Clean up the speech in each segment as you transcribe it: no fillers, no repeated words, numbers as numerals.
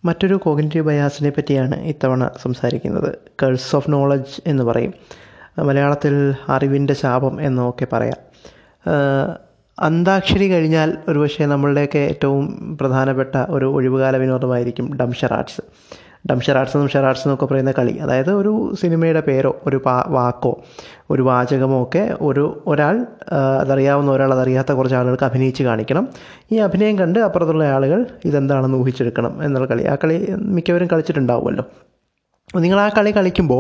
മറ്റൊരു കോഗ്നിറ്റീവ് ബയാസിനെ പറ്റിയാണ് ഇത്തവണ സംസാരിക്കുന്നത്. കഴ്സ് ഓഫ് നോളജ് എന്ന് പറയും, മലയാളത്തിൽ അറിവിൻ്റെ ശാപം എന്നൊക്കെ പറയാം. അന്താക്ഷരി കഴിഞ്ഞാൽ ഒരുപക്ഷെ നമ്മളുടെയൊക്കെ ഏറ്റവും പ്രധാനപ്പെട്ട ഒരു ഒഴിവുകാല വിനോദമായിരിക്കും ഡംഷറാട്സ്. ഡംഷറാട്സ് എന്നൊക്കെ പറയുന്ന കളി, അതായത് ഒരു സിനിമയുടെ പേരോ ഒരു വാക്കോ ഒരു വാചകമോ ഒക്കെ ഒരാൾ അതറിയാവുന്ന ഒരാൾ അതറിയാത്ത കുറച്ച് ആളുകൾക്ക് അഭിനയിച്ച് കാണിക്കണം. ഈ അഭിനയം കണ്ട് അപ്പുറത്തുള്ള ആളുകൾ ഇതെന്താണെന്ന് ഊഹിച്ചെടുക്കണം എന്നുള്ള കളി. ആ കളി മിക്കവരും കളിച്ചിട്ടുണ്ടാവുമല്ലോ. നിങ്ങൾ ആ കളി കളിക്കുമ്പോൾ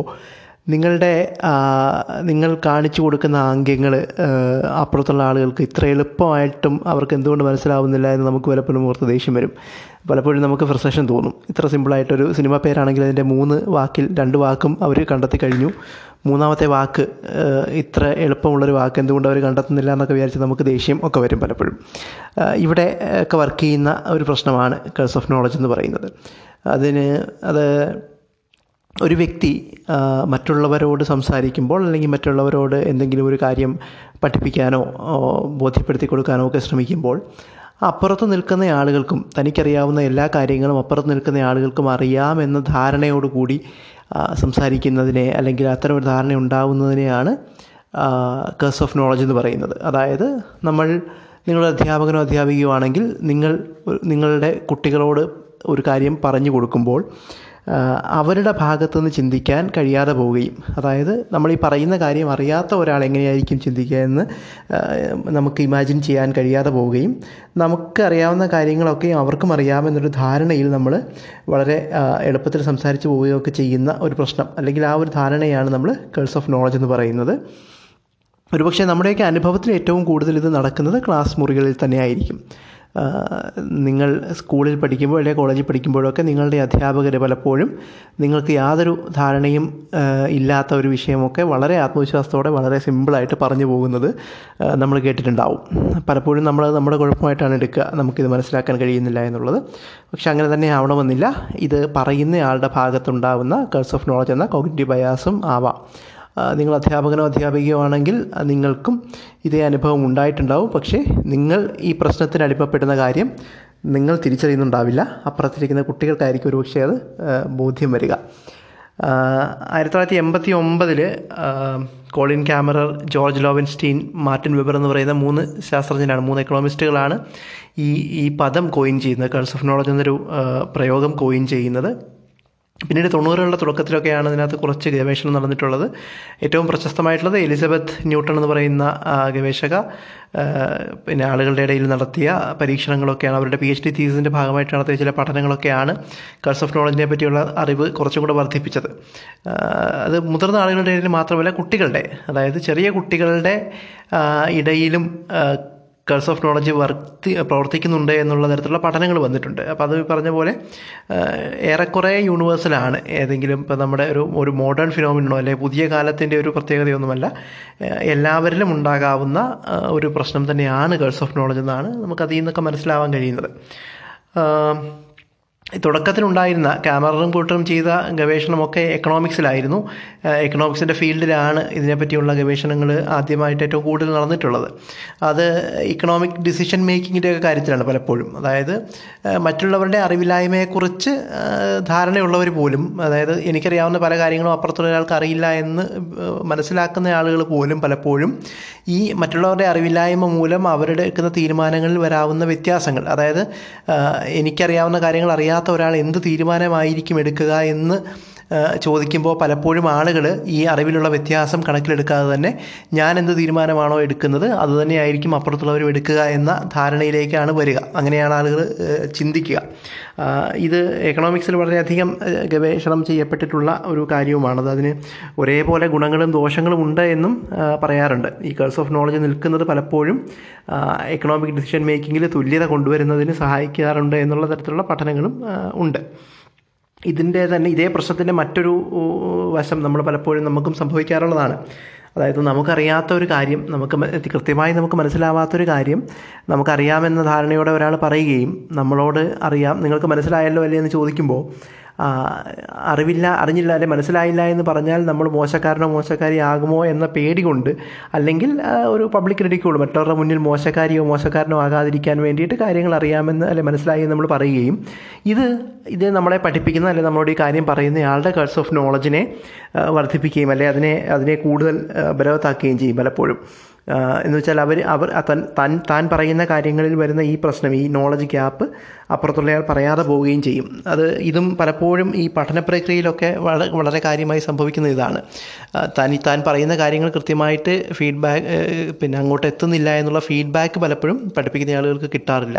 നിങ്ങൾ കാണിച്ചു കൊടുക്കുന്ന ആംഗ്യങ്ങൾ അപ്പുറത്തുള്ള ആളുകൾക്ക് ഇത്ര എളുപ്പമായിട്ടും അവർക്ക് എന്തുകൊണ്ട് മനസ്സിലാവുന്നില്ല എന്ന് നമുക്ക് പലപ്പോഴും ഓർത്ത് ദേഷ്യം വരും. പലപ്പോഴും നമുക്ക് ഫ്രസ്ട്രേഷൻ തോന്നും. ഇത്ര സിമ്പിളായിട്ടൊരു സിനിമ പേരാണെങ്കിൽ അതിൻ്റെ 2 വാക്കും അവർ കണ്ടെത്തി കഴിഞ്ഞു, 3ാമത്തെ വാക്ക് ഇത്ര എളുപ്പമുള്ളൊരു വാക്ക് എന്തുകൊണ്ട് അവർ കണ്ടെത്തുന്നില്ല എന്നൊക്കെ വിചാരിച്ച് നമുക്ക് ദേഷ്യം ഒക്കെ വരും പലപ്പോഴും. ഇവിടെ ഒക്കെ വർക്ക് ചെയ്യുന്ന ഒരു പ്രശ്നമാണ് കഴ്സ് ഓഫ് നോളജ് എന്ന് പറയുന്നത്. അത് ഒരു വ്യക്തി മറ്റുള്ളവരോട് സംസാരിക്കുമ്പോൾ അല്ലെങ്കിൽ മറ്റുള്ളവരോട് എന്തെങ്കിലും ഒരു കാര്യം പഠിപ്പിക്കാനോ ബോധ്യപ്പെടുത്തി കൊടുക്കാനോ ഒക്കെ ശ്രമിക്കുമ്പോൾ അപ്പുറത്ത് നിൽക്കുന്ന ആളുകൾക്കും തനിക്കറിയാവുന്ന എല്ലാ കാര്യങ്ങളും അപ്പുറത്ത് നിൽക്കുന്ന ആളുകൾക്കും അറിയാമെന്ന ധാരണയോടുകൂടി സംസാരിക്കുന്നതിനെ അല്ലെങ്കിൽ അത്തരം ഒരു ധാരണ ഉണ്ടാവുന്നതിനെയാണ് കഴ്സ് ഓഫ് നോളജ് എന്ന് പറയുന്നത്. അതായത് നിങ്ങളുടെ അധ്യാപകനോ അധ്യാപികയോ ആണെങ്കിൽ നിങ്ങളുടെ കുട്ടികളോട് ഒരു കാര്യം പറഞ്ഞു കൊടുക്കുമ്പോൾ അവരുടെ ഭാഗത്തുനിന്ന് ചിന്തിക്കാൻ കഴിയാതെ പോവുകയും, അതായത് നമ്മൾ ഈ പറയുന്ന കാര്യം അറിയാത്ത ഒരാൾ എങ്ങനെയായിരിക്കും ചിന്തിക്കുക എന്ന് നമുക്ക് ഇമാജിൻ ചെയ്യാൻ കഴിയാതെ പോവുകയും നമുക്ക് അറിയാവുന്ന കാര്യങ്ങളൊക്കെ അവർക്കും അറിയാമെന്നൊരു ധാരണയിൽ നമ്മൾ വളരെ എളുപ്പത്തിൽ സംസാരിച്ച് പോവുകയൊക്കെ ചെയ്യുന്ന ഒരു പ്രശ്നം, അല്ലെങ്കിൽ ആ ഒരു ധാരണയാണ് നമ്മൾ കഴ്സ് ഓഫ് നോളജ് എന്ന് പറയുന്നത്. ഒരുപക്ഷെ നമ്മുടെയൊക്കെ അനുഭവത്തിൽ ഏറ്റവും കൂടുതൽ ഇത് നടക്കുന്നത് ക്ലാസ് മുറികളിൽ തന്നെയായിരിക്കും. നിങ്ങൾ സ്കൂളിൽ പഠിക്കുമ്പോൾ അല്ലെങ്കിൽ കോളേജിൽ പഠിക്കുമ്പോഴൊക്കെ നിങ്ങളുടെ അധ്യാപകർ പലപ്പോഴും നിങ്ങൾക്ക് യാതൊരു ധാരണയും ഇല്ലാത്ത ഒരു വിഷയമൊക്കെ വളരെ ആത്മവിശ്വാസത്തോടെ വളരെ സിമ്പിളായിട്ട് പറഞ്ഞു പോകുന്നത് നമ്മൾ കേട്ടിട്ടുണ്ടാവും. പലപ്പോഴും നമ്മുടെ കുഴപ്പമായിട്ടാണ് എടുക്കുക, നമുക്കിത് മനസ്സിലാക്കാൻ കഴിയുന്നില്ല എന്നുള്ളത്. പക്ഷെ അങ്ങനെ തന്നെ ആവണമെന്നില്ല. ഇത് പറയുന്നയാളുടെ ഭാഗത്തുണ്ടാവുന്ന കഴ്സ് ഓഫ് നോളജ് എന്ന കോഗ്നിറ്റീവ് ബയാസും ആവാം. നിങ്ങൾ അധ്യാപകനോ അധ്യാപികയോ ആണെങ്കിൽ നിങ്ങൾക്കും ഇതേ അനുഭവം ഉണ്ടായിട്ടുണ്ടാവും. പക്ഷേ നിങ്ങൾ ഈ പ്രശ്നത്തിന് അടിമപ്പെടുന്ന കാര്യം നിങ്ങൾ തിരിച്ചറിയുന്നുണ്ടാവില്ല. അപ്പുറത്തിരിക്കുന്ന കുട്ടികൾക്കായിരിക്കും ഒരുപക്ഷെ അത് ബോധ്യം വരിക. 1989 Colin Camerer, George Loewenstein, Martin Weber എന്ന് പറയുന്ന 3 ശാസ്ത്രജ്ഞരാണ്, 3 എക്കണോമിസ്റ്റുകളാണ് ഈ പദം കോയിൻ ചെയ്യുന്നത്, കഴ്സ് ഓഫ് നോളജ് എന്നൊരു പ്രയോഗം കോയിൻ ചെയ്യുന്നത്. പിന്നീട് 90കളുടെ തുടക്കത്തിലൊക്കെയാണ് ഇതിനകത്ത് കുറച്ച് ഗവേഷണം നടന്നിട്ടുള്ളത്. ഏറ്റവും പ്രശസ്തമായിട്ടുള്ളത് എലിസബത്ത് ന്യൂട്ടൺ എന്ന് പറയുന്ന ഗവേഷക പിന്നെ ആളുകളുടെ ഇടയിൽ നടത്തിയ പരീക്ഷണങ്ങളൊക്കെയാണ്, അവരുടെ PhD തീസിൻ്റെ ഭാഗമായിട്ട് നടത്തിയ ചില പഠനങ്ങളൊക്കെയാണ് കഴ്സ് ഓഫ് നോളജിനെ പറ്റിയുള്ള അറിവ് കുറച്ചും കൂടെ വർദ്ധിപ്പിച്ചത്. അത് മുതിർന്ന ആളുകളുടെ ഇടയിൽ മാത്രമല്ല, അതായത് ചെറിയ കുട്ടികളുടെ ഇടയിലും കഴ്സ് ഓഫ് നോളജ് പ്രവർത്തിക്കുന്നുണ്ട് എന്നുള്ള തരത്തിലുള്ള പഠനങ്ങൾ വന്നിട്ടുണ്ട്. അപ്പോൾ അത് പറഞ്ഞ പോലെ ഏറെക്കുറെ യൂണിവേഴ്സലാണ്. ഏതെങ്കിലും ഇപ്പോൾ നമ്മുടെ ഒരു മോഡേൺ ഫിനോമിനോ അല്ലെങ്കിൽ പുതിയ കാലത്തിൻ്റെ ഒരു പ്രത്യേകതയൊന്നുമല്ല, എല്ലാവരിലും ഉണ്ടാകാവുന്ന ഒരു പ്രശ്നം തന്നെയാണ് കഴ്സ് ഓഫ് നോളജ് എന്നാണ് നമുക്കതിൽ നിന്നൊക്കെ മനസ്സിലാവാൻ കഴിയുന്നത്. തുടക്കത്തിലുണ്ടായിരുന്ന കാമററും കൂട്ടരും ചെയ്ത ഗവേഷണമൊക്കെ എക്കണോമിക്സിലായിരുന്നു. എക്കണോമിക്സിൻ്റെ ഫീൽഡിലാണ് ഇതിനെപ്പറ്റിയുള്ള ഗവേഷണങ്ങൾ ആദ്യമായിട്ട് ഏറ്റവും കൂടുതൽ നടന്നിട്ടുള്ളത്. അത് ഇക്കണോമിക് ഡിസിഷൻ മേക്കിങ്ങിൻ്റെ ഒക്കെ കാര്യത്തിലാണ് പലപ്പോഴും. അതായത് മറ്റുള്ളവരുടെ അറിവില്ലായ്മയെക്കുറിച്ച് ധാരണയുള്ളവർ പോലും, അതായത് എനിക്കറിയാവുന്ന പല കാര്യങ്ങളും അപ്പുറത്തുള്ള ഒരാൾക്ക് അറിയില്ല എന്ന് മനസ്സിലാക്കുന്ന ആളുകൾ പോലും പലപ്പോഴും ഈ മറ്റുള്ളവരുടെ അറിവില്ലായ്മ മൂലം അവരുടെ എടുക്കുന്ന തീരുമാനങ്ങളിൽ വരാവുന്ന വ്യത്യാസങ്ങൾ, അതായത് എനിക്കറിയാവുന്ന കാര്യങ്ങൾ അറിയാത്ത ഒരാൾ എന്ത് തീരുമാനമായിരിക്കും എടുക്കുക എന്ന് ചോദിക്കുമ്പോൾ പലപ്പോഴും ആളുകൾ ഈ അറിവിലുള്ള വ്യത്യാസം കണക്കിലെടുക്കാതെ തന്നെ ഞാൻ എന്ത് തീരുമാനമാണോ എടുക്കുന്നത് അതുതന്നെയായിരിക്കും അപ്പുറത്തുള്ളവരും എടുക്കുക എന്ന ധാരണയിലേക്കാണ് വരിക. അങ്ങനെയാണ് ആളുകൾ ചിന്തിക്കുക. ഇത് എക്കണോമിക്സിൽ വളരെയധികം ഗവേഷണം ചെയ്യപ്പെട്ടിട്ടുള്ള ഒരു കാര്യവുമാണത്. അതിന് ഒരേപോലെ ഗുണങ്ങളും ദോഷങ്ങളും ഉണ്ട് എന്നും പറയാറുണ്ട്. ഈ കഴ്സ് ഓഫ് നോളജ് നിൽക്കുന്നത് പലപ്പോഴും എക്കണോമിക് ഡിസിഷൻ മേക്കിങ്ങിൽ തുല്യത കൊണ്ടുവരുന്നതിന് സഹായിക്കാറുണ്ട് എന്നുള്ള തരത്തിലുള്ള പഠനങ്ങളും ഉണ്ട്. ഇതേ പ്രശ്നത്തിൻ്റെ മറ്റൊരു വശം നമുക്കും സംഭവിക്കാറുള്ളതാണ്. അതായത് നമുക്കറിയാത്ത ഒരു കാര്യം, കൃത്യമായി നമുക്ക് മനസ്സിലാവാത്തൊരു കാര്യം നമുക്കറിയാമെന്ന ധാരണയോടെ ഒരാൾ പറയുകയും നമ്മളോട് അറിയാം നിങ്ങൾക്ക് മനസ്സിലായല്ലോ അല്ലേ എന്ന് ചോദിക്കുമ്പോൾ അറിഞ്ഞില്ല അല്ലെ മനസ്സിലായില്ല എന്ന് പറഞ്ഞാൽ നമ്മൾ മോശക്കാരനോ മോശക്കാരിയാകുമോ എന്ന പേടി കൊണ്ട്, അല്ലെങ്കിൽ ഒരു പബ്ലിക് റിഡിക്യൂൾ, മറ്റുള്ളവരുടെ മുന്നിൽ മോശക്കാരിയോ മോശക്കാരനോ ആകാതിരിക്കാൻ വേണ്ടിയിട്ട് കാര്യങ്ങൾ അറിയാമെന്ന് അല്ലെ മനസ്സിലായി നമ്മൾ പറയുകയും ഇത് നമ്മളെ പഠിപ്പിക്കുന്ന അല്ലെങ്കിൽ നമ്മളോട് ഈ കാര്യം പറയുന്നയാളുടെ കൾസ് ഓഫ് നോളജിനെ വർദ്ധിപ്പിക്കുകയും അല്ലെ അതിനെ കൂടുതൽ ബലവത്താക്കുകയും ചെയ്യും പലപ്പോഴും. എന്ന് വെച്ചാൽ താൻ പറയുന്ന കാര്യങ്ങളിൽ വരുന്ന ഈ പ്രശ്നം, ഈ നോളജ് ഗ്യാപ്പ് അപ്പുറത്തുള്ളയാൾ പറയാതെ പോവുകയും ചെയ്യും. ഇതും പലപ്പോഴും ഈ പഠന പ്രക്രിയയിലൊക്കെ വളരെ കാര്യമായി സംഭവിക്കുന്ന ഇതാണ്. താൻ പറയുന്ന കാര്യങ്ങൾ കൃത്യമായിട്ട് ഫീഡ്ബാക്ക് അങ്ങോട്ട് എത്തുന്നില്ല എന്നുള്ള ഫീഡ്ബാക്ക് പലപ്പോഴും പഠിപ്പിക്കുന്ന ആളുകൾക്ക് കിട്ടാറില്ല.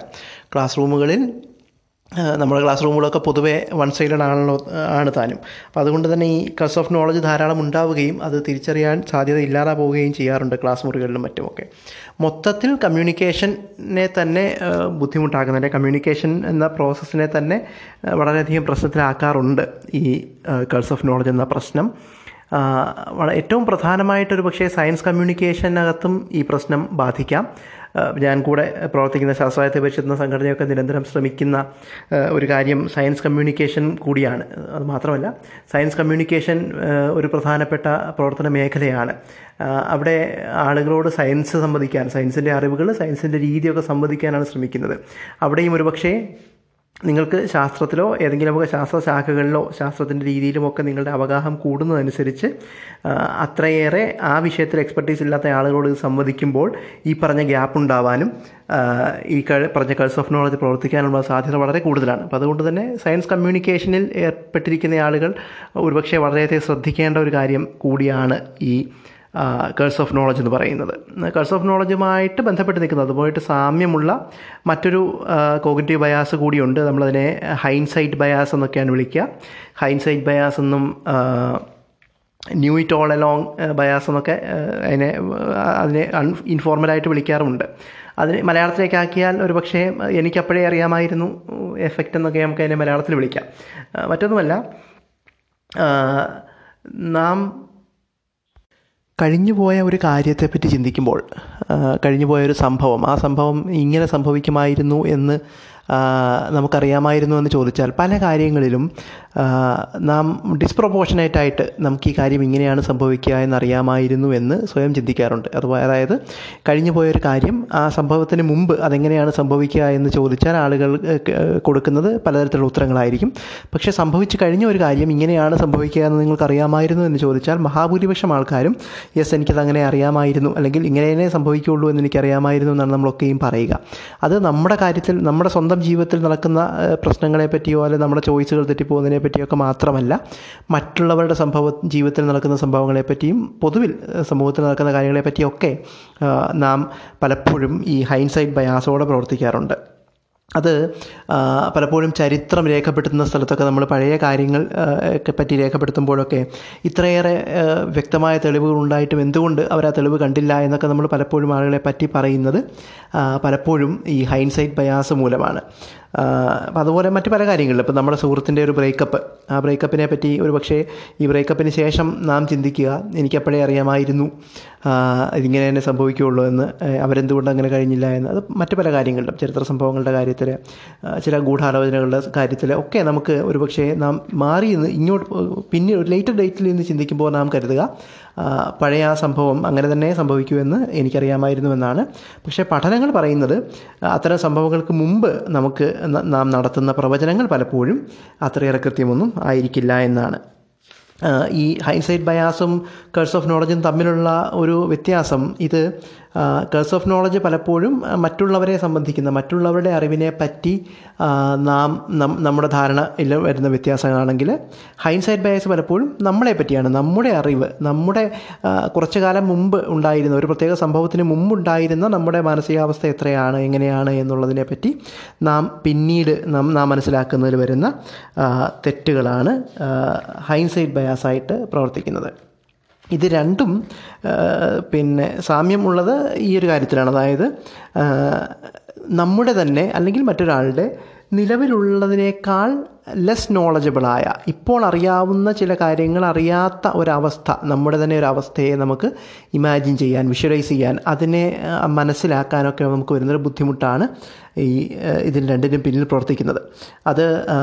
നമ്മുടെ ക്ലാസ് റൂമുകളൊക്കെ പൊതുവെ വൺ സൈഡഡ് ആണ് താനും. അപ്പോൾ അതുകൊണ്ട് തന്നെ ഈ കൾസ് ഓഫ് നോളജ് ധാരാളം ഉണ്ടാവുകയും അത് തിരിച്ചറിയാൻ സാധ്യത ഇല്ലാതെ പോവുകയും ചെയ്യാറുണ്ട് ക്ലാസ് മുറികളിലും മറ്റുമൊക്കെ. മൊത്തത്തിൽ കമ്മ്യൂണിക്കേഷനെ തന്നെ ബുദ്ധിമുട്ടാക്കുന്നുണ്ട്. കമ്മ്യൂണിക്കേഷൻ എന്ന പ്രോസസ്സിനെ തന്നെ വളരെയധികം പ്രശ്നത്തിലാക്കാറുണ്ട് ഈ കൾസ് ഓഫ് നോളജ് എന്ന പ്രശ്നം. ഏറ്റവും പ്രധാനമായിട്ടൊരു പക്ഷേ സയൻസ് കമ്മ്യൂണിക്കേഷനകത്തും ഈ പ്രശ്നം ബാധിക്കാം. ഞാൻ കൂടെ പ്രവർത്തിക്കുന്ന ശാസ്ത്രായത്തെ പരിഷത്ത് സംഘടനയൊക്കെ നിരന്തരം ശ്രമിക്കുന്ന ഒരു കാര്യം സയൻസ് കമ്മ്യൂണിക്കേഷൻ കൂടിയാണ്. അതുമാത്രമല്ല, സയൻസ് കമ്മ്യൂണിക്കേഷൻ ഒരു പ്രധാനപ്പെട്ട പ്രവർത്തന മേഖലയാണ്. അവിടെ ആളുകളോട് സയൻസ് സംവദിക്കാൻ, സയൻസിൻ്റെ അറിവുകൾ, സയൻസിൻ്റെ രീതിയൊക്കെ സംവദിക്കാനാണ് ശ്രമിക്കുന്നത്. അവിടെയും ഒരുപക്ഷേ നിങ്ങൾക്ക് ശാസ്ത്രത്തിലോ ഏതെങ്കിലുമൊക്കെ ശാസ്ത്രശാഖകളിലോ ശാസ്ത്രത്തിൻ്റെ രീതിയിലുമൊക്കെ നിങ്ങളുടെ അവഗാഹം കൂടുന്നതനുസരിച്ച് അത്രയേറെ ആ വിഷയത്തിൽ എക്സ്പെർട്ടീസ് ഇല്ലാത്ത ആളുകളോട് ഇത് സംവദിക്കുമ്പോൾ ഈ പറഞ്ഞ ഗ്യാപ്പ് ഉണ്ടാവാനും ഈ പറഞ്ഞ കൾസ് ഓഫ് നോളജ് പ്രവർത്തിക്കാനുള്ള സാധ്യത വളരെ കൂടുതലാണ്. അപ്പോൾ അതുകൊണ്ട് തന്നെ സയൻസ് കമ്മ്യൂണിക്കേഷനിൽ ഏർപ്പെട്ടിരിക്കുന്ന ആളുകൾ ഒരുപക്ഷെ വളരെയധികം ശ്രദ്ധിക്കേണ്ട ഒരു കാര്യം കൂടിയാണ് ഈ കൾസ് ഓഫ് നോളജ് എന്ന് പറയുന്നത്. കൾസ് ഓഫ് നോളജുമായിട്ട് ബന്ധപ്പെട്ട് നിൽക്കുന്നത്, അതുമായിട്ട് സാമ്യമുള്ള മറ്റൊരു കോഗ്നിറ്റീവ് ബയാസ് കൂടിയുണ്ട്. നമ്മളതിനെ ഹൈൻസൈറ്റ് ബയാസ് എന്നൊക്കെയാണ് വിളിക്കുക. ഹൈൻസൈറ്റ് ബയാസ് എന്നും knew it all along bias എന്നൊക്കെ അതിനെ ഇൻഫോർമലായിട്ട് വിളിക്കാറുമുണ്ട്. അതിന് മലയാളത്തിലേക്കാക്കിയാൽ ഒരു പക്ഷേ എനിക്കപ്പോഴേ അറിയാമായിരുന്നു എഫക്റ്റ് എന്നൊക്കെ നമുക്ക് അതിനെ മലയാളത്തിൽ വിളിക്കാം. മറ്റൊന്നുമല്ല, നാം കഴിഞ്ഞുപോയ ഒരു കാര്യത്തെപ്പറ്റി ചിന്തിക്കുമ്പോൾ, കഴിഞ്ഞുപോയൊരു സംഭവം, ആ സംഭവം ഇങ്ങനെ സംഭവിക്കുമായിരുന്നു എന്ന് നമുക്കറിയാമായിരുന്നു എന്ന് ചോദിച്ചാൽ പല കാര്യങ്ങളിലും നാം ഡിസ്പ്രൊപ്പോർഷനേറ്റായിട്ട് നമുക്ക് ഈ കാര്യം ഇങ്ങനെയാണ് സംഭവിക്കുക എന്നറിയാമായിരുന്നു എന്ന് സ്വയം ചിന്തിക്കാറുണ്ട്. അതായത് കഴിഞ്ഞു പോയൊരു കാര്യം ആ സംഭവത്തിന് മുമ്പ് അതെങ്ങനെയാണ് സംഭവിക്കുക എന്ന് ചോദിച്ചാൽ ആളുകൾ കൊടുക്കുന്നത് പലതരത്തിലുള്ള ഉത്തരങ്ങളായിരിക്കും. പക്ഷേ സംഭവിച്ചു കഴിഞ്ഞ ഒരു കാര്യം ഇങ്ങനെയാണ് സംഭവിക്കുക എന്ന് നിങ്ങൾക്കറിയാമായിരുന്നു എന്ന് ചോദിച്ചാൽ മഹാഭൂരിപക്ഷം ആൾക്കാരും യെസ് എനിക്കതങ്ങനെ അറിയാമായിരുന്നു, അല്ലെങ്കിൽ ഇങ്ങനെ സംഭവിക്കുകയുള്ളൂ എന്ന് എനിക്കറിയാമായിരുന്നു എന്നാണ് നമ്മളൊക്കെയും പറയുക. അത് നമ്മുടെ കാര്യത്തിൽ, നമ്മുടെ സ്വന്തം ജീവിതത്തിൽ നടക്കുന്ന പ്രശ്നങ്ങളെ പറ്റിയോ അല്ലെങ്കിൽ നമ്മുടെ ചോയ്സുകൾ തെറ്റിപ്പോകുന്നതിനെ പറ്റിയൊക്കെ മാത്രമല്ല, മറ്റുള്ളവരുടെ ജീവിതത്തിൽ നടക്കുന്ന സംഭവങ്ങളെപ്പറ്റിയും പൊതുവിൽ സമൂഹത്തിൽ നടക്കുന്ന കാര്യങ്ങളെപ്പറ്റിയൊക്കെ നാം പലപ്പോഴും ഈ ഹൈൻസൈറ്റ് ബയാസോടെ പ്രവർത്തിക്കാറുണ്ട്. അത് പലപ്പോഴും ചരിത്രം രേഖപ്പെടുത്തുന്ന സ്ഥലത്തൊക്കെ നമ്മൾ പഴയ കാര്യങ്ങൾ ഒക്കെ പറ്റി രേഖപ്പെടുത്തുമ്പോഴൊക്കെ ഇത്രയേറെ വ്യക്തമായ തെളിവുകൾ ഉണ്ടായിട്ടും എന്തുകൊണ്ട് അവർ ആ തെളിവ് കണ്ടില്ല എന്നൊക്കെ നമ്മൾ പലപ്പോഴും ആളുകളെ പറ്റി പറയുന്നത് പലപ്പോഴും ഈ ഹൈൻസൈറ്റ് ബയാസ് മൂലമാണ്. അപ്പം അതുപോലെ മറ്റ് പല കാര്യങ്ങളിലും, ഇപ്പം നമ്മുടെ സുഹൃത്തിൻ്റെ ഒരു ബ്രേക്കപ്പ്, ആ ബ്രേക്കപ്പിനെ പറ്റി ഒരു പക്ഷേ ഈ ബ്രേക്കപ്പിന് ശേഷം നാം ചിന്തിക്കുക എനിക്കപ്പോഴേ അറിയാമായിരുന്നു ഇതിങ്ങനെ തന്നെ സംഭവിക്കുകയുള്ളൂ എന്ന്, അവരെന്തുകൊണ്ട് അങ്ങനെ കഴിഞ്ഞില്ല എന്ന്. അത് മറ്റ് പല കാര്യങ്ങളിലും, ചരിത്ര സംഭവങ്ങളുടെ കാര്യത്തിൽ, ചില ഗൂഢാലോചനകളുടെ കാര്യത്തിൽ ഒക്കെ നമുക്ക് ഒരു പക്ഷേ നാം മാറി നിന്ന് ഇങ്ങോട്ട് പിന്നെ ഒരു ലേറ്റർ ഡേറ്റിൽ നിന്ന് ചിന്തിക്കുമ്പോൾ നാം കരുതുക പഴയ ആ സംഭവം അങ്ങനെ തന്നെ സംഭവിക്കുമെന്ന് എനിക്കറിയാമായിരുന്നുവെന്നാണ്. പക്ഷേ പഠനങ്ങൾ പറയുന്നത് അത്തരം സംഭവങ്ങൾക്ക് മുമ്പ് നാം നടത്തുന്ന പ്രവചനങ്ങൾ പലപ്പോഴും അത്രയേറെ കൃത്യമൊന്നും ആയിരിക്കില്ല എന്നാണ്. ഈ ഹൈൻസൈറ്റ് ബയാസും കൾസ് ഓഫ് നോളജും തമ്മിലുള്ള ഒരു വ്യത്യാസം, ഇത് കൾസ് ഓഫ് നോളജ് പലപ്പോഴും മറ്റുള്ളവരെ സംബന്ധിക്കുന്ന, മറ്റുള്ളവരുടെ അറിവിനെ പറ്റി നമ്മുടെ ധാരണയിൽ വരുന്ന വ്യത്യാസങ്ങളാണെങ്കിൽ, ഹൈൻസൈറ്റ് ബയാസ് പലപ്പോഴും നമ്മളെ പറ്റിയാണ്, നമ്മുടെ അറിവ്, നമ്മുടെ കുറച്ചു കാലം മുമ്പ് ഉണ്ടായിരുന്ന ഒരു പ്രത്യേക സംഭവത്തിന് മുമ്പുണ്ടായിരുന്ന നമ്മുടെ മാനസികാവസ്ഥ എത്രയാണ്, എങ്ങനെയാണ് എന്നുള്ളതിനെ പറ്റി നാം പിന്നീട് നാം മനസ്സിലാക്കുന്നതിൽ വരുന്ന തെറ്റുകളാണ് ഹൈൻസൈറ്റ് ബയാസായിട്ട് പ്രവർത്തിക്കുന്നത്. ഇത് രണ്ടും സാമ്യം ഉള്ളത് ഈ ഒരു കാര്യത്തിലാണ്. അതായത് നമ്മുടെ തന്നെ അല്ലെങ്കിൽ മറ്റൊരാളുടെ നിലവിലുള്ളതിനേക്കാൾ ലെസ് നോളജബിളായ, ഇപ്പോൾ അറിയാവുന്ന ചില കാര്യങ്ങൾ അറിയാത്ത ഒരവസ്ഥ, നമ്മുടെ തന്നെ ഒരു അവസ്ഥയെ നമുക്ക് ഇമാജിൻ ചെയ്യാൻ, വിഷ്വലൈസ് ചെയ്യാൻ, അതിനെ മനസ്സിലാക്കാനൊക്കെ നമുക്ക് വരുന്നൊരു ബുദ്ധിമുട്ടാണ് ഇതിൽ രണ്ടിനും പിന്നിൽ പ്രവർത്തിക്കുന്നത്. അത്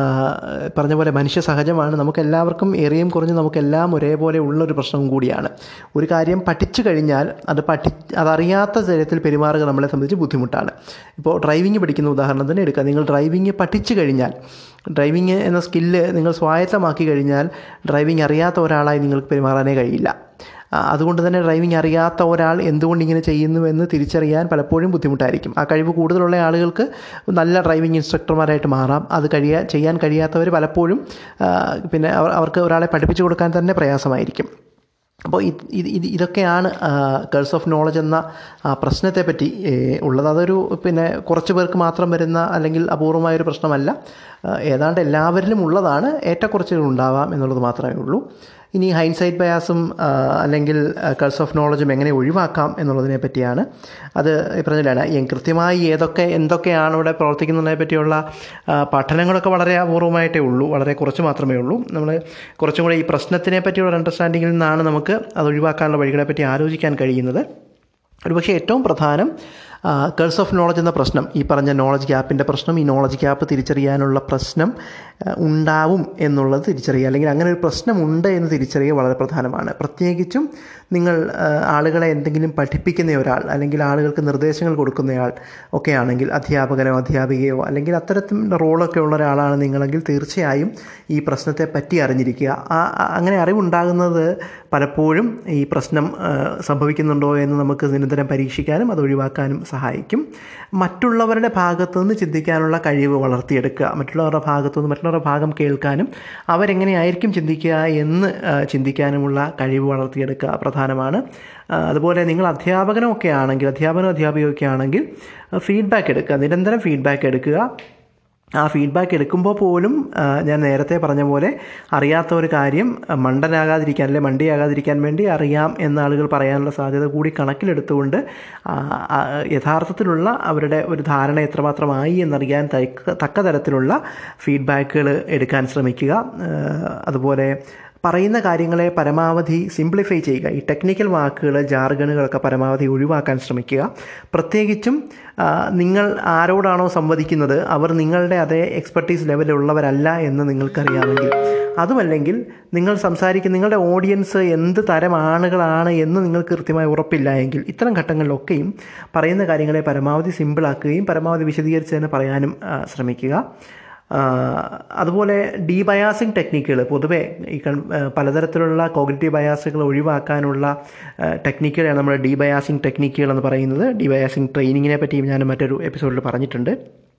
പറഞ്ഞ പോലെ മനുഷ്യ സഹജമാണ്. നമുക്കെല്ലാവർക്കും ഏറിയും കുറഞ്ഞ് നമുക്കെല്ലാം ഒരേപോലെ ഉള്ളൊരു പ്രശ്നവും കൂടിയാണ്. ഒരു കാര്യം പഠിച്ചു കഴിഞ്ഞാൽ അതറിയാത്ത തരത്തിൽ പെരുമാറുക നമ്മളെ സംബന്ധിച്ച് ബുദ്ധിമുട്ടാണ്. ഇപ്പോൾ ഡ്രൈവിംഗ് പഠിക്കുന്ന ഉദാഹരണം തന്നെ എടുക്കുക. നിങ്ങൾ ഡ്രൈവിംഗ് പഠിച്ചു കഴിഞ്ഞാൽ, ഡ്രൈവിംഗ് എന്ന സ്കില്ല് നിങ്ങൾ സ്വായത്തമാക്കി കഴിഞ്ഞാൽ ഡ്രൈവിംഗ് അറിയാത്ത ഒരാളായി നിങ്ങൾക്ക് പെരുമാറാനേ കഴിയില്ല. അതുകൊണ്ട് തന്നെ ഡ്രൈവിംഗ് അറിയാത്ത ഒരാൾ എന്തുകൊണ്ട് ഇങ്ങനെ ചെയ്യുന്നുവെന്ന് തിരിച്ചറിയാൻ പലപ്പോഴും ബുദ്ധിമുട്ടായിരിക്കും. ആ കഴിവ് കൂടുതലുള്ള ആളുകൾക്ക് നല്ല ഡ്രൈവിംഗ് ഇൻസ്ട്രക്ടർമാരായിട്ട് മാറാം. അത് ചെയ്യാൻ കഴിയാത്തവർ പലപ്പോഴും പിന്നെ അവർക്ക് ഒരാളെ പഠിപ്പിച്ചു കൊടുക്കാൻ തന്നെ പ്രയാസമായിരിക്കും. അപ്പോൾ ഇതൊക്കെയാണ് കേഴ്സ് ഓഫ് നോളജ് എന്ന പ്രശ്നത്തെപ്പറ്റി ഉള്ളത്. അതൊരു പിന്നെ കുറച്ച് പേർക്ക് മാത്രം വരുന്ന അല്ലെങ്കിൽ അപൂർവമായൊരു പ്രശ്നമല്ല, ഏതാണ്ട് എല്ലാവരിലും ഉള്ളതാണ്. ഏറ്റക്കുറച്ചുകൾ ഉണ്ടാവാം എന്നുള്ളത് മാത്രമേ ഉള്ളൂ. ഇനി ഹൈൻസൈറ്റ് ബയാസും അല്ലെങ്കിൽ കേഴ്സ് ഓഫ് നോളജും എങ്ങനെ ഒഴിവാക്കാം എന്നുള്ളതിനെ പറ്റിയാണ്. അത് പറഞ്ഞില്ലാണ് കൃത്യമായി എന്തൊക്കെയാണ് ഇവിടെ പ്രവർത്തിക്കുന്നതിനെ പറ്റിയുള്ള പഠനങ്ങളൊക്കെ വളരെ അപൂർവമായിട്ടേ ഉള്ളൂ, വളരെ കുറച്ച് മാത്രമേ ഉള്ളൂ. നമ്മൾ കുറച്ചും കൂടെ ഈ പ്രശ്നത്തിനെ പറ്റിയുള്ള അണ്ടർസ്റ്റാൻഡിങ്ങിൽ നിന്നാണ് നമുക്ക് അത് ഒഴിവാക്കാനുള്ള വഴികളെ പറ്റി ആലോചിക്കാൻ കഴിയുന്നത്. ഒരുപക്ഷെ ഏറ്റവും പ്രധാനം കേഴ്സ് ഓഫ് നോളജ് എന്ന പ്രശ്നം, ഈ പറഞ്ഞ നോളജ് ഗ്യാപ്പിൻ്റെ പ്രശ്നം, ഈ നോളജ് ഗ്യാപ്പ് തിരിച്ചറിയാനുള്ള പ്രശ്നം ഉണ്ടാവും എന്നുള്ളത് തിരിച്ചറിയുക, അല്ലെങ്കിൽ അങ്ങനെ ഒരു പ്രശ്നമുണ്ട് എന്ന് തിരിച്ചറിയുക വളരെ പ്രധാനമാണ്. പ്രത്യേകിച്ചും നിങ്ങൾ ആളുകളെ എന്തെങ്കിലും പഠിപ്പിക്കുന്ന ഒരാൾ, അല്ലെങ്കിൽ ആളുകൾക്ക് നിർദ്ദേശങ്ങൾ കൊടുക്കുന്നയാൾ ഒക്കെ ആണെങ്കിൽ, അധ്യാപകനോ അധ്യാപികയോ അല്ലെങ്കിൽ അത്തരത്തിൽ റോളൊക്കെ ഉള്ള ഒരാളാണ് നിങ്ങളെങ്കിൽ തീർച്ചയായും ഈ പ്രശ്നത്തെ പറ്റി അറിഞ്ഞിരിക്കുക. അങ്ങനെ അറിവുണ്ടാകുന്നത് പലപ്പോഴും ഈ പ്രശ്നം സംഭവിക്കുന്നുണ്ടോ എന്ന് നമുക്ക് നിരന്തരം പരീക്ഷിക്കാനും അത് ഒഴിവാക്കാനും സഹായിക്കും. മറ്റുള്ളവരുടെ ഭാഗത്തു നിന്ന് ചിന്തിക്കാനുള്ള കഴിവ് വളർത്തിയെടുക്കുക, മറ്റുള്ളവരുടെ ഭാഗം കേൾക്കാനും അവരെങ്ങനെയായിരിക്കും ചിന്തിക്കുക എന്ന് ചിന്തിക്കാനുമുള്ള കഴിവ് വളർത്തിയെടുക്കുക പ്രധാനമാണ്. അതുപോലെ നിങ്ങൾ അധ്യാപകനോ അധ്യാപികയൊക്കെ ആണെങ്കിൽ ഫീഡ്ബാക്ക് എടുക്കുക, നിരന്തരം ഫീഡ്ബാക്ക് എടുക്കുക. ആ ഫീഡ്ബാക്ക് എടുക്കുമ്പോൾ പോലും ഞാൻ നേരത്തെ പറഞ്ഞ പോലെ അറിയാത്ത ഒരു കാര്യം മണ്ടിയാകാതിരിക്കാൻ വേണ്ടി അറിയാം എന്ന ആളുകൾ പറയാനുള്ള സാധ്യത കൂടി കണക്കിലെടുത്തുകൊണ്ട് യഥാർത്ഥത്തിലുള്ള അവരുടെ ഒരു ധാരണ എത്രമാത്രമായി എന്നറിയാൻ തക്ക തരത്തിലുള്ള ഫീഡ്ബാക്കുകൾ എടുക്കാൻ ശ്രമിക്കുക. അതുപോലെ പറയുന്ന കാര്യങ്ങളെ പരമാവധി സിംപ്ലിഫൈ ചെയ്യുക. ഈ ടെക്നിക്കൽ വാക്കുകൾ, ജാർഗണുകളൊക്കെ പരമാവധി ഒഴിവാക്കാൻ ശ്രമിക്കുക. പ്രത്യേകിച്ചും നിങ്ങൾ ആരോടാണോ സംവദിക്കുന്നത് അവർ നിങ്ങളുടെ അതേ എക്സ്പെർട്ടീസ് ലെവലിലുള്ളവരല്ല എന്ന് നിങ്ങൾക്കറിയാമെങ്കിൽ, അതുമല്ലെങ്കിൽ നിങ്ങളുടെ ഓഡിയൻസ് എന്ത് തരം ആളുകളാണ് എന്ന് നിങ്ങൾക്ക് കൃത്യമായി ഉറപ്പില്ല എങ്കിൽ, ഇത്തരം ഘട്ടങ്ങളിലൊക്കെയും പറയുന്ന കാര്യങ്ങളെ പരമാവധി സിമ്പിളാക്കുകയും പരമാവധി വിശദീകരിച്ച് തന്നെ പറയാനും ശ്രമിക്കുക. അതുപോലെ ഡീബയാസിങ് ടെക്നിക്കുകൾ, പൊതുവെ ഈ പലതരത്തിലുള്ള കോഗ്നിറ്റീവ് ബയാസുകൾ ഒഴിവാക്കാനുള്ള ടെക്നിക്കുകളാണ് നമ്മൾ ഡീബയാസിങ് ടെക്നിക്കുകൾ എന്ന് പറയുന്നത്. ഡീബയാസിങ് ട്രെയിനിങ്ങിനെ പറ്റി ഞാൻ മറ്റൊരു എപ്പിസോഡിൽ പറഞ്ഞിട്ടുണ്ട്.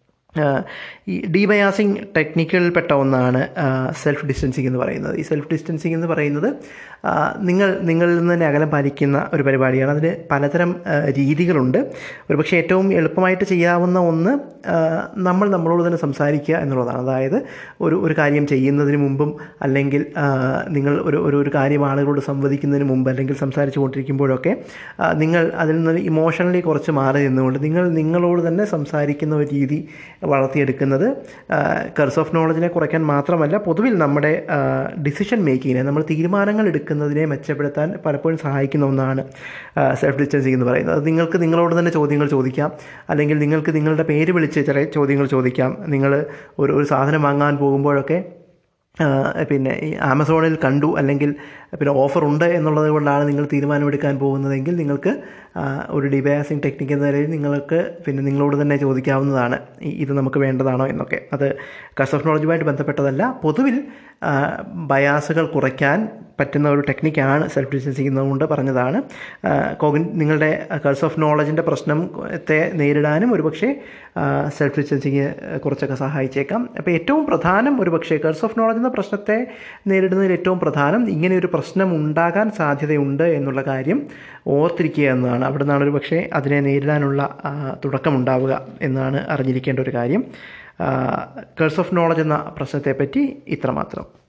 ഈ ഡീബയാസിങ് ടെക്നിക്കുകളിൽപ്പെട്ട ഒന്നാണ് സെൽഫ് ഡിസ്റ്റൻസിങ് എന്ന് പറയുന്നത്. ഈ സെൽഫ് ഡിസ്റ്റൻസിങ് എന്ന് പറയുന്നത് നിങ്ങളിൽ നിന്ന് തന്നെ അകലം പാലിക്കുന്ന ഒരു പരിപാടിയാണ്. അതിന് പലതരം രീതികളുണ്ട്. ഒരുപക്ഷെ ഏറ്റവും എളുപ്പമായിട്ട് ചെയ്യാവുന്ന ഒന്ന് നമ്മളോട് തന്നെ സംസാരിക്കുക എന്നുള്ളതാണ്. അതായത് ഒരു കാര്യം ചെയ്യുന്നതിന് മുമ്പും, അല്ലെങ്കിൽ നിങ്ങൾ ഒരു കാര്യം ആളുകളോട് സംവദിക്കുന്നതിന് മുമ്പ്, അല്ലെങ്കിൽ സംസാരിച്ചു കൊണ്ടിരിക്കുമ്പോഴൊക്കെ നിങ്ങൾ അതിൽ നിന്ന് ഇമോഷണലി കുറച്ച് മാറി നിന്നുകൊണ്ട് നിങ്ങളോട് തന്നെ സംസാരിക്കുന്ന ഒരു രീതി വളർത്തിയെടുക്കുന്നത് കേഴ്സ് ഓഫ് നോളജിനെ കുറയ്ക്കാൻ മാത്രമല്ല, പൊതുവിൽ നമ്മുടെ ഡിസിഷൻ മേക്കിങ്ങിനെ, നമ്മൾ തീരുമാനങ്ങൾ എടുക്കുന്നതിനെ മെച്ചപ്പെടുത്താൻ പലപ്പോഴും സഹായിക്കുന്ന ഒന്നാണ് സെൽഫ് ഡിസ്റ്റൻസിങ് എന്ന് പറയുന്നത്. അത് നിങ്ങൾക്ക് നിങ്ങളോട് തന്നെ ചോദ്യങ്ങൾ ചോദിക്കാം, അല്ലെങ്കിൽ നിങ്ങൾക്ക് നിങ്ങളുടെ പേര് വിളിച്ച് ചില ചോദ്യങ്ങൾ ചോദിക്കാം. നിങ്ങൾ ഒരു സാധനം വാങ്ങാൻ പോകുമ്പോഴൊക്കെ പിന്നെ ഈ ആമസോണിൽ കണ്ടു, അല്ലെങ്കിൽ പിന്നെ ഓഫർ ഉണ്ട് എന്നുള്ളത് കൊണ്ടാണ് നിങ്ങൾ തീരുമാനമെടുക്കാൻ പോകുന്നതെങ്കിൽ നിങ്ങൾക്ക് ഒരു ഡീബയാസിങ് ടെക്നിക്ക് എന്ന നിലയിൽ നിങ്ങൾക്ക് പിന്നെ നിങ്ങളോട് തന്നെ ചോദിക്കാവുന്നതാണ്, ഇത് നമുക്ക് വേണ്ടതാണോ എന്നൊക്കെ. അത് കേഴ്സ് ഓഫ് നോളജുമായിട്ട് ബന്ധപ്പെട്ടതല്ല, പൊതുവിൽ ബയാസുകൾ കുറയ്ക്കാൻ പറ്റുന്ന ഒരു ടെക്നിക്കാണ് സെൽഫ് ഡിസ്റ്റൻസിങ് എന്നുകൊണ്ട് പറഞ്ഞതാണ്. നിങ്ങളുടെ കേഴ്സ് ഓഫ് നോളജിൻ്റെ പ്രശ്നത്തെ നേരിടാനും ഒരുപക്ഷെ സെൽഫ് ഡിസ്റ്റൻസിങ് കുറച്ചൊക്കെ സഹായിച്ചേക്കാം. അപ്പോൾ ഏറ്റവും പ്രധാനം ഒരുപക്ഷെ കേഴ്സ് ഓഫ് നോളജ് എന്ന പ്രശ്നത്തെ നേരിടുന്നതിൽ ഏറ്റവും പ്രധാനം ഇങ്ങനെയൊരു പ്രശ്നം ഉണ്ടാകാൻ സാധ്യതയുണ്ട് എന്നുള്ള കാര്യം ഓർത്തിരിക്കുക എന്നതാണ്. അവിടെ നിന്നാണ് ഒരു പക്ഷേ അതിനെ നേരിടാനുള്ള തുടക്കമുണ്ടാവുക എന്നാണ് അറിഞ്ഞിരിക്കേണ്ട ഒരു കാര്യം. കേഴ്സ് ഓഫ് നോളജ് എന്ന പ്രശ്നത്തെപ്പറ്റി ഇത്രമാത്രം.